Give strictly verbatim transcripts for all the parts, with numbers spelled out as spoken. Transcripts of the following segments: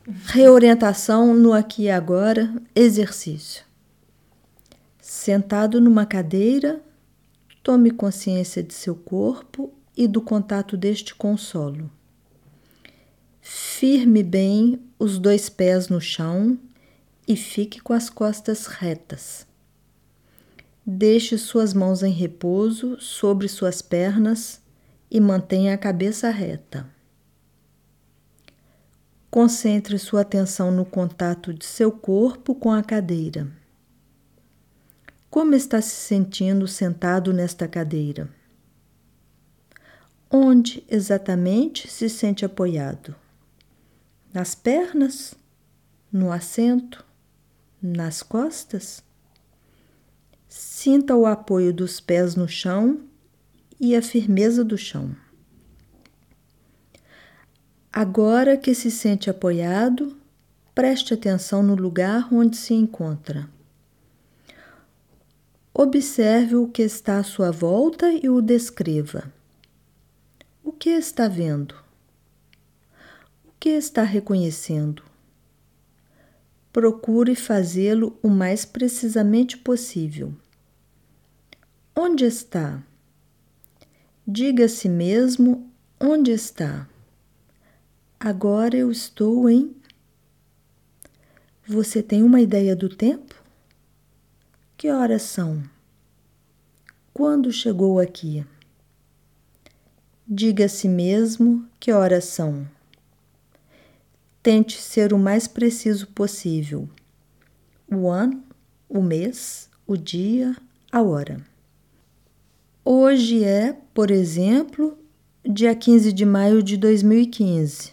Reorientação no aqui e agora, exercício. Sentado numa cadeira, tome consciência de seu corpo e do contato deste com o solo. Firme bem os dois pés no chão e fique com as costas retas. Deixe suas mãos em repouso sobre suas pernas e mantenha a cabeça reta. Concentre sua atenção no contato de seu corpo com a cadeira. Como está se sentindo sentado nesta cadeira? Onde exatamente se sente apoiado? Nas pernas? No assento? Nas costas? Sinta o apoio dos pés no chão e a firmeza do chão. Agora que se sente apoiado, preste atenção no lugar onde se encontra. Observe o que está à sua volta e o descreva. O que está vendo? O que está reconhecendo? Procure fazê-lo o mais precisamente possível. Onde está? Diga a si mesmo onde está. Agora eu estou em... Você tem uma ideia do tempo? Que horas são? Quando chegou aqui? Diga a si mesmo que horas são. Tente ser o mais preciso possível. O ano, o mês, o dia, a hora. Hoje é, por exemplo, dia quinze de maio de dois mil e quinze.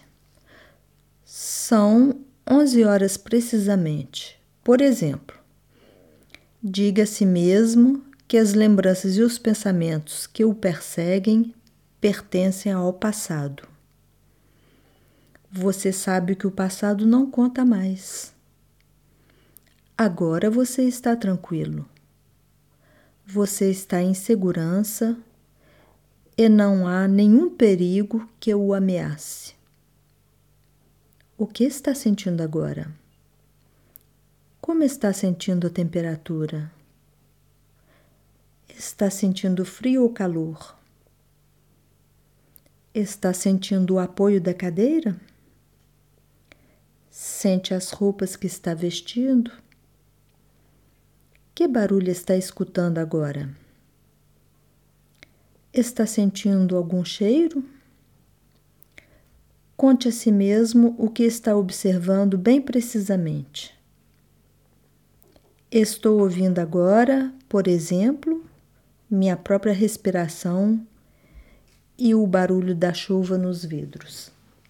São onze horas precisamente. Por exemplo, diga a si mesmo que as lembranças e os pensamentos que o perseguem pertencem ao passado. Você sabe que o passado não conta mais. Agora você está tranquilo. Você está em segurança e não há nenhum perigo que o ameace. O que está sentindo agora? Como está sentindo a temperatura? Está sentindo frio ou calor? Está sentindo o apoio da cadeira? Sente as roupas que está vestindo? Que barulho está escutando agora? Está sentindo algum cheiro? Conte a si mesmo o que está observando bem precisamente. Estou ouvindo agora, por exemplo, minha própria respiração e o barulho da chuva nos vidros.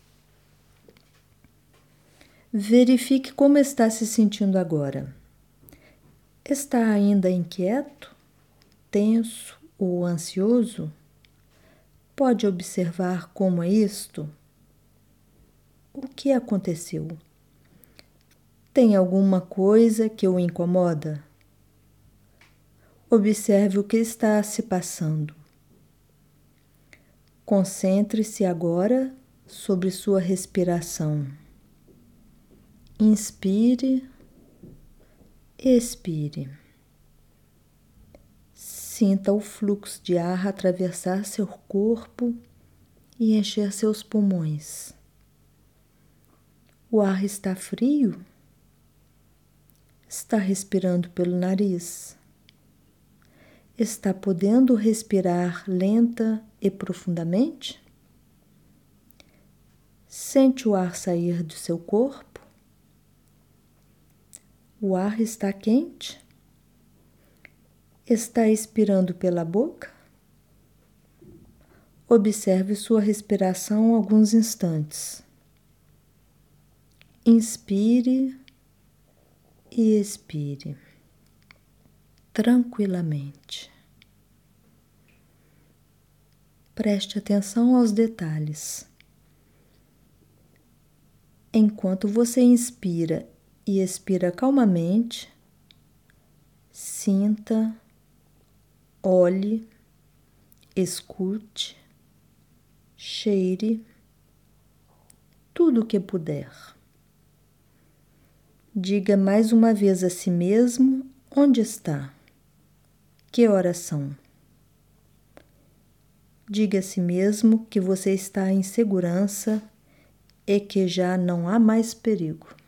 Verifique como está se sentindo agora. Está ainda inquieto, tenso ou ansioso? Pode observar como é isto? O que aconteceu? Tem alguma coisa que o incomoda? Observe o que está se passando. Concentre-se agora sobre sua respiração. Inspire, expire. Sinta o fluxo de ar atravessar seu corpo e encher seus pulmões. O ar está frio? Está respirando pelo nariz? Está podendo respirar lenta e profundamente? Sente o ar sair do seu corpo? O ar está quente? Está expirando pela boca? Observe sua respiração alguns instantes. Inspire e expire tranquilamente. Preste atenção aos detalhes. Enquanto você inspira e expira calmamente, sinta, olhe, escute, cheire, tudo o que puder. Diga mais uma vez a si mesmo onde está. Que horas são? Diga a si mesmo que você está em segurança e que já não há mais perigo.